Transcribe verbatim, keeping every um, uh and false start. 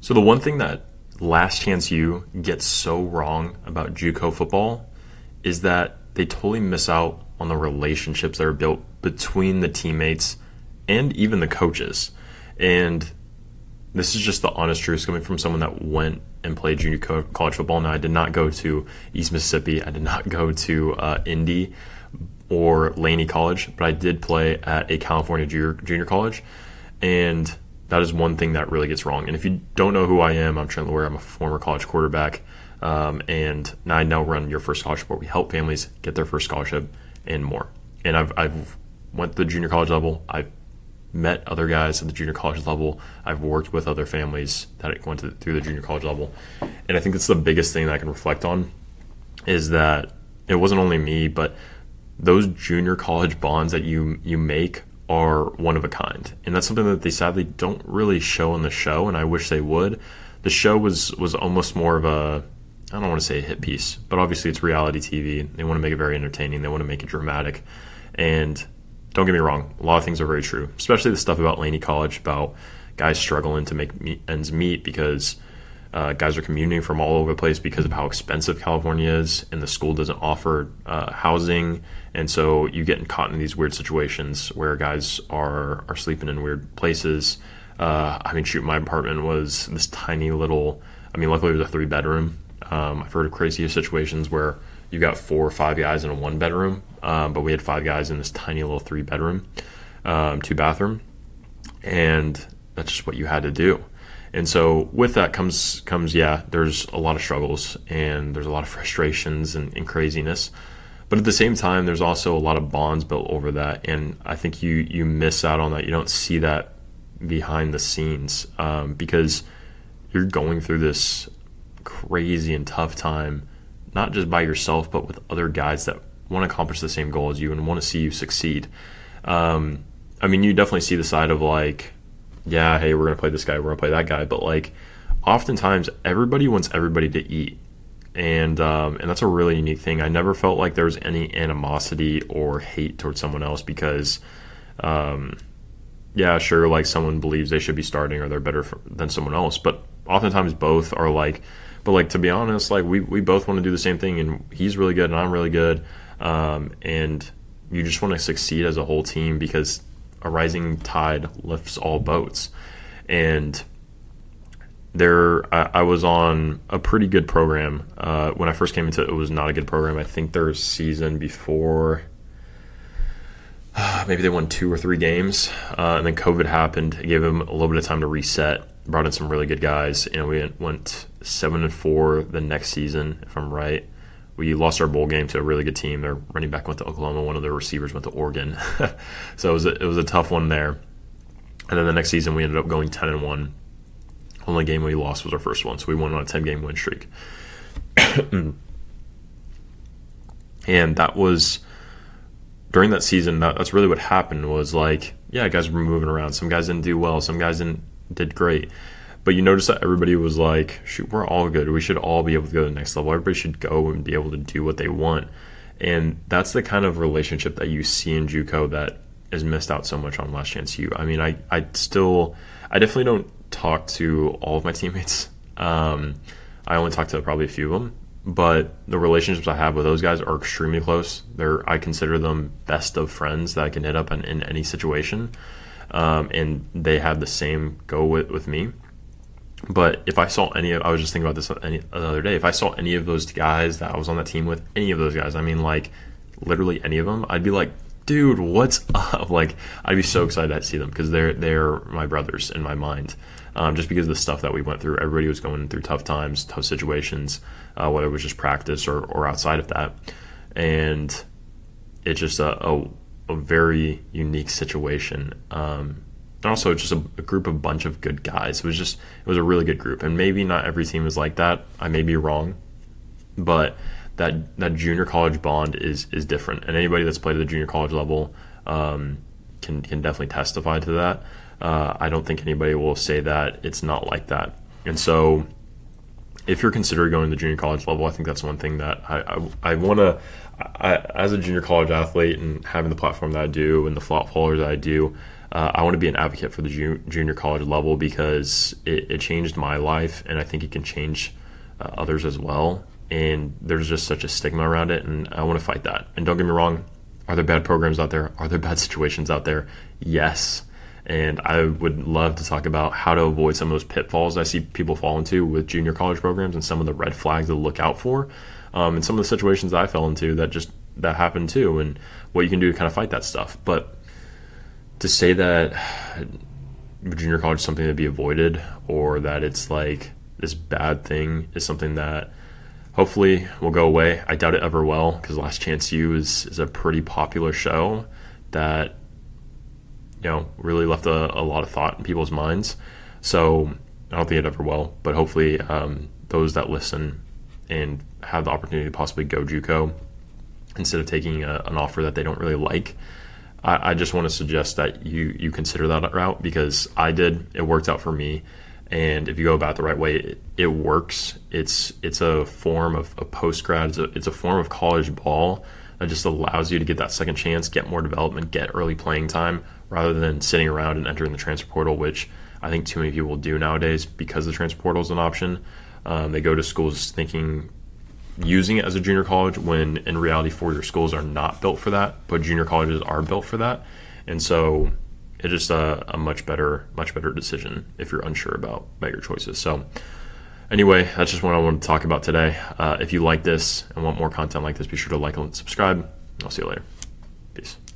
So the one thing that Last Chance U gets so wrong about JUCO football is that they totally miss out on the relationships that are built between the teammates and even the coaches. And this is just the honest truth coming from someone that went and played junior co- college football. Now, I did not go to East Mississippi. I did not go to uh, Indy or Laney College, but I did play at a California junior, junior college. And that is one thing that really gets wrong. And if you don't know who I am, I'm Trent Loyer. I'm a former college quarterback. Um, and now I now run Your First Scholarship, where we help families get their first scholarship and more. And I've, I've went to the junior college level. I've met other guys at the junior college level. I've worked with other families that went to, through the junior college level. And I think that's the biggest thing that I can reflect on is that it wasn't only me, but those junior college bonds that you you make are one of a kind. And that's something that they sadly don't really show in the show, and I wish they would. The show was was almost more of a, I don't want to say a hit piece, but obviously it's reality T V. They want to make it very entertaining. They want to make it dramatic. And don't get me wrong, a lot of things are very true, especially the stuff about Laney College, about guys struggling to make meet, ends meet because uh, guys are commuting from all over the place because of how expensive California is, and the school doesn't offer uh, housing. And so you get caught in these weird situations where guys are, are sleeping in weird places. Uh, I mean, shoot, my apartment was this tiny little, I mean, luckily it was a three bedroom. Um, I've heard of crazy situations where you got four or five guys in a one bedroom, um, but we had five guys in this tiny little three bedroom, um, two bathroom, and that's just what you had to do. And so with that comes, comes yeah, there's a lot of struggles and there's a lot of frustrations and, and craziness. But at the same time, there's also a lot of bonds built over that. And I think you you miss out on that. You don't see that behind the scenes um, because you're going through this crazy and tough time, not just by yourself, but with other guys that want to accomplish the same goal as you and want to see you succeed. Um, I mean, you definitely see the side of like, yeah, hey, we're going to play this guy, we're going to play that guy. But like, oftentimes, everybody wants everybody to eat. And um, and that's a really unique thing. I never felt like there was any animosity or hate towards someone else because, um, yeah, sure, like someone believes they should be starting or they're better for, than someone else. But oftentimes both are like, but like to be honest, like we, we both want to do the same thing, and he's really good and I'm really good. Um, and you just want to succeed as a whole team because a rising tide lifts all boats. And There, I, I was on a pretty good program. Uh, when I first came into it, it was not a good program. I think their season before, uh, maybe they won two or three games, uh, and then COVID happened. It gave them a little bit of time to reset. Brought in some really good guys, and we went seven and four the next season, if I'm right. We lost our bowl game to a really good team. Their running back went to Oklahoma. One of their receivers went to Oregon. So it was a, it was a tough one there. And then the next season, we ended up going ten and one. Only game we lost was our first one, so we went on a ten-game win streak. And that was, during that season, that, that's really what happened was like, yeah, guys were moving around. Some guys didn't do well. Some guys didn't did great. But you notice that everybody was like, shoot, we're all good. We should all be able to go to the next level. Everybody should go and be able to do what they want. And that's the kind of relationship that you see in JUCO that is missed out so much on Last Chance U. I mean, I, I still, I definitely don't talk to all of my teammates. Um, I only talk to probably a few of them, but the relationships I have with those guys are extremely close. They're, I consider them best of friends that I can hit up in, in any situation. Um, and they have the same go with, with me. But if I saw any of, I was just thinking about this any, the other day, if I saw any of those guys that I was on that team with, any of those guys, I mean like literally any of them, I'd be like, dude, what's up? Like, I'd be so excited to see them because they're they're my brothers in my mind. Um, just because of the stuff that we went through, everybody was going through tough times, tough situations, uh, whether it was just practice or, or outside of that. And it's just a, a, a very unique situation. Um, and also just a, a group, a bunch of good guys. It was just, it was a really good group. And maybe not every team is like that. I may be wrong, but that that junior college bond is is different. And anybody that's played at the junior college level um, can can definitely testify to that. Uh, I don't think anybody will say that it's not like that. And so if you're considering going to the junior college level, I think that's one thing that I, I, I want to, as a junior college athlete and having the platform that I do and the followers that I do, uh, I want to be an advocate for the ju- junior college level because it, it changed my life, and I think it can change uh, others as well. And there's just such a stigma around it, and I want to fight that. And don't get me wrong, are there bad programs out there? Are there bad situations out there? Yes. And I would love to talk about how to avoid some of those pitfalls I see people fall into with junior college programs and some of the red flags to look out for, um, and some of the situations that I fell into that just that happened too, and what you can do to kind of fight that stuff. But to say that junior college is something to be avoided, or that it's like this bad thing, is something that hopefully will go away. I doubt it ever will, because Last Chance U is, is a pretty popular show that, you know, really left a, a lot of thought in people's minds. So I don't think it ever will, but hopefully um, those that listen and have the opportunity to possibly go JUCO instead of taking a, an offer that they don't really like, I, I just want to suggest that you you consider that route, because I did. It worked out for me. And if you go about it the right way, it, it works. It's it's a form of, of post-grad. It's a, it's a form of college ball that just allows you to get that second chance, get more development, get early playing time, rather than sitting around and entering the transfer portal, which I think too many people do nowadays because the transfer portal is an option. Um, they go to schools thinking using it as a junior college, when in reality four-year schools are not built for that, but junior colleges are built for that. And so it's just a, a much better, much better decision if you're unsure about, about your choices. So anyway, that's just what I wanted to talk about today. Uh, if you like this and want more content like this, be sure to like and subscribe. I'll see you later. Peace.